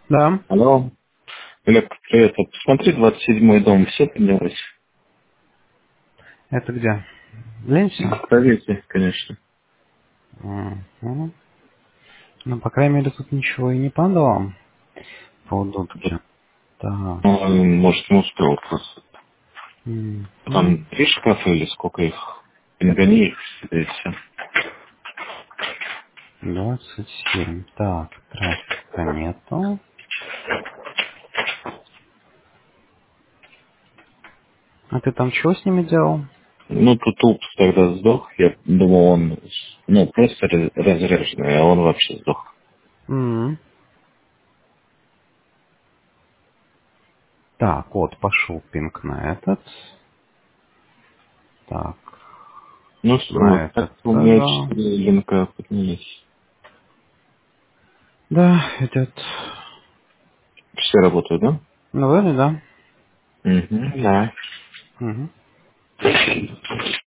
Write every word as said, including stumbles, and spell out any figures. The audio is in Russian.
Да. Алло. Олег, привет. Вот посмотри, двадцать седьмой дом, все поднялось? Это где? В Ленсе? Проверьте, конечно. Мгм. Ну, по крайней мере, тут ничего и не падало по Вот, удотке. Так. ну, он, может, не успел просто. Там Мгм. три шкафа или сколько их? Не гони их, и все. двадцать семь. Так, трафика нету. А ты там что с ними делал? Ну, тут упс тогда сдох. Я думал, он, ну, просто раз- разряженный, а он вообще сдох. М. Так, вот, пошел пинг на этот. Так, Ну, с- на вот, так этот у меня тоже. четыре линка поднялись. Да, идет. Все работают, да? Ну, вроде, да. Угу, да. Мгм.